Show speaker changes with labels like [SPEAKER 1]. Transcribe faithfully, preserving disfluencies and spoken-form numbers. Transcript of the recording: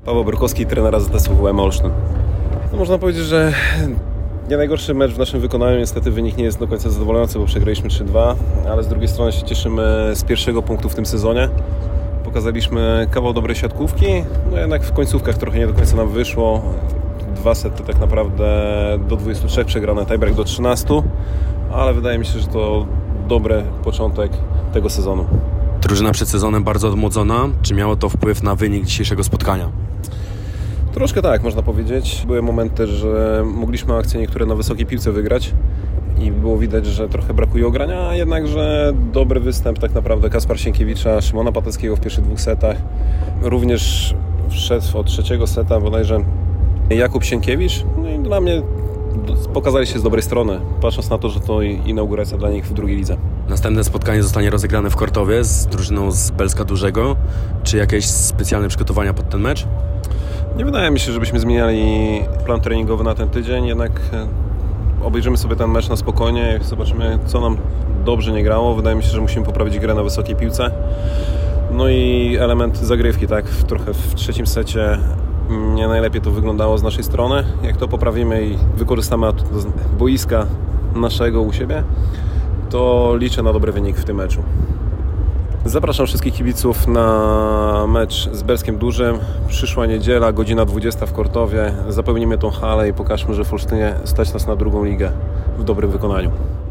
[SPEAKER 1] Paweł Brukowski, trenera Z T S W M Olsztyn. No, można powiedzieć, że nie najgorszy mecz w naszym wykonaniu. Niestety wynik nie jest do końca zadowalający, bo przegraliśmy trzy dwa, ale z drugiej strony się cieszymy z pierwszego punktu w tym sezonie. Pokazaliśmy kawał dobrej siatkówki, no jednak w końcówkach trochę nie do końca nam wyszło. Dwa sety tak naprawdę do dwudziestu trzech przegrane, tiebreak do trzynastu, ale wydaje mi się, że to dobry początek tego sezonu.
[SPEAKER 2] Drużyna przed sezonem bardzo odmłodzona. Czy miało to wpływ na wynik dzisiejszego spotkania?
[SPEAKER 1] Troszkę tak, można powiedzieć. Były momenty, że mogliśmy akcje niektóre na wysokiej piłce wygrać i było widać, że trochę brakuje ogrania, a jednakże dobry występ tak naprawdę Kaspar Sienkiewicza, Szymona Pateckiego w pierwszych dwóch setach. Również wszedł od trzeciego seta bodajże Jakub Sienkiewicz. No i dla mnie pokazali się z dobrej strony, patrząc na to, że to inauguracja dla nich w drugiej lidze.
[SPEAKER 2] Następne spotkanie zostanie rozegrane w Kortowie z drużyną z Belska Dużego. Czy jakieś specjalne przygotowania pod ten mecz?
[SPEAKER 1] Nie wydaje mi się, żebyśmy zmieniali plan treningowy na ten tydzień, jednak obejrzymy sobie ten mecz na spokojnie, zobaczymy, co nam dobrze nie grało. Wydaje mi się, że musimy poprawić grę na wysokiej piłce. No i element zagrywki, tak? Trochę w trzecim secie nie najlepiej to wyglądało z naszej strony. Jak to poprawimy i wykorzystamy boiska naszego u siebie, to liczę na dobry wynik w tym meczu. Zapraszam wszystkich kibiców na mecz z Belskiem Dużym. Przyszła niedziela, godzina dwudziesta w Kortowie. Zapełnimy tą halę i pokażmy, że w Olsztynie stać nas na drugą ligę w dobrym wykonaniu.